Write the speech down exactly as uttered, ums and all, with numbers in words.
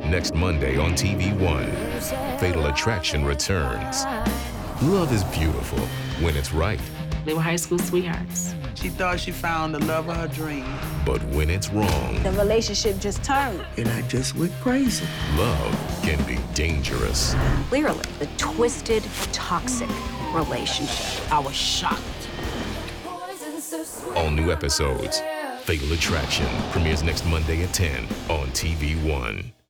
Next Monday on T V One, Fatal Attraction returns. Love is beautiful when it's right. They were high school sweethearts. She thought she found the love of her dream. But when it's wrong, the relationship just turned. And I just went crazy. Love can be dangerous. Clearly, the twisted, toxic relationship. I was shocked. All new episodes. Fatal Attraction premieres next Monday at ten on T V One.